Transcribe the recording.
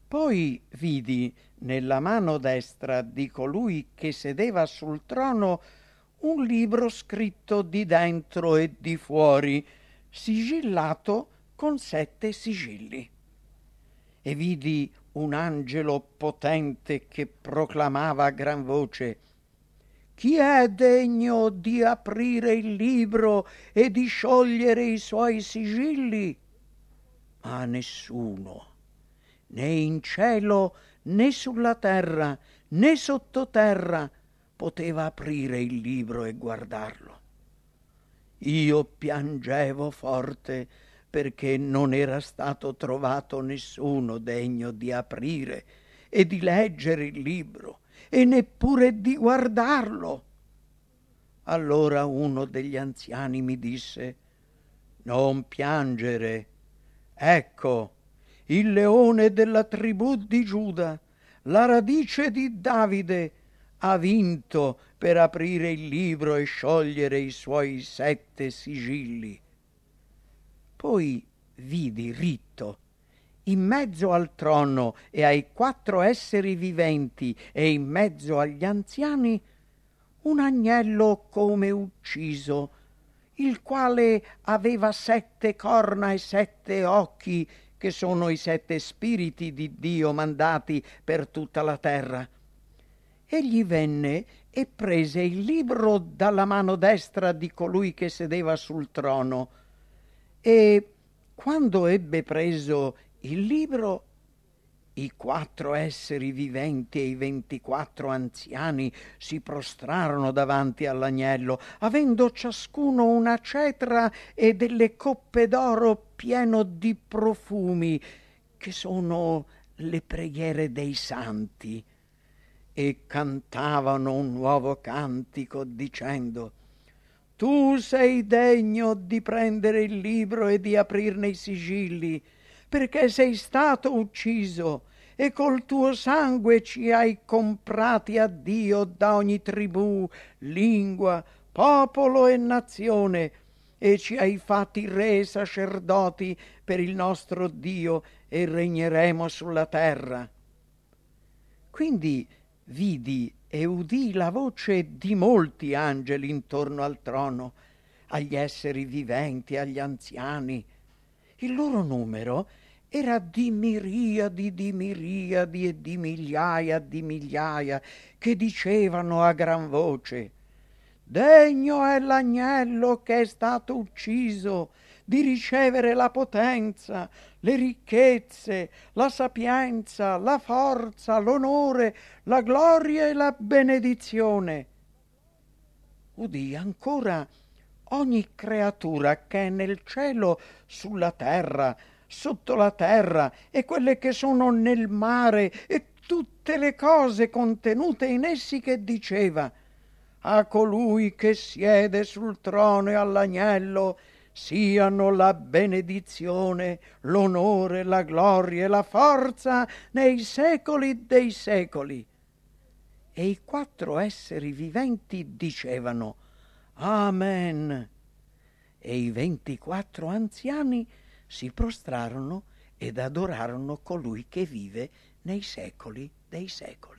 Poi vidi nella mano destra di colui che sedeva sul trono un libro scritto di dentro e di fuori, sigillato con 7 sigilli. E vidi un angelo potente che proclamava a gran voce: chi è degno di aprire il libro e di sciogliere i suoi sigilli? Ma nessuno, né in cielo, né sulla terra, né sottoterra, poteva aprire il libro e guardarlo. Io piangevo forte perché non era stato trovato nessuno degno di aprire e di leggere il libro e neppure di guardarlo. Allora uno degli anziani mi disse: non piangere, ecco, il leone della tribù di Giuda, la radice di Davide, ha vinto per aprire il libro e sciogliere i suoi 7 sigilli. Poi vidi ritto, in mezzo al trono e ai 4 esseri viventi e in mezzo agli anziani, un agnello come ucciso, il quale aveva 7 corna e 7 occhi, che sono i 7 spiriti di Dio mandati per tutta la terra. Egli venne e prese il libro dalla mano destra di colui che sedeva sul trono, e quando ebbe preso il libro, i 4 esseri viventi e i 24 anziani si prostrarono davanti all'agnello, avendo ciascuno una cetra e delle coppe d'oro pieno di profumi, che sono le preghiere dei santi, e cantavano un nuovo cantico dicendo: tu sei degno di prendere il libro e di aprirne i sigilli, perché sei stato ucciso e col tuo sangue ci hai comprati a Dio da ogni tribù, lingua, popolo e nazione, e ci hai fatti re e sacerdoti per il nostro Dio, e regneremo sulla terra. Quindi vidi e udii la voce di molti angeli intorno al trono, agli esseri viventi, agli anziani. Il loro numero era di miriadi e di migliaia, che dicevano a gran voce: degno è l'agnello che è stato ucciso di ricevere la potenza, le ricchezze, la sapienza, la forza, l'onore, la gloria e la benedizione. Udì ancora ogni creatura che è nel cielo, sulla terra, sotto la terra, e quelle che sono nel mare, e tutte le cose contenute in essi, che diceva: a colui che siede sul trono e all'agnello siano la benedizione, l'onore, la gloria e la forza nei secoli dei secoli. E i 4 esseri viventi dicevano: Amen. E i 24 anziani si prostrarono ed adorarono colui che vive nei secoli dei secoli.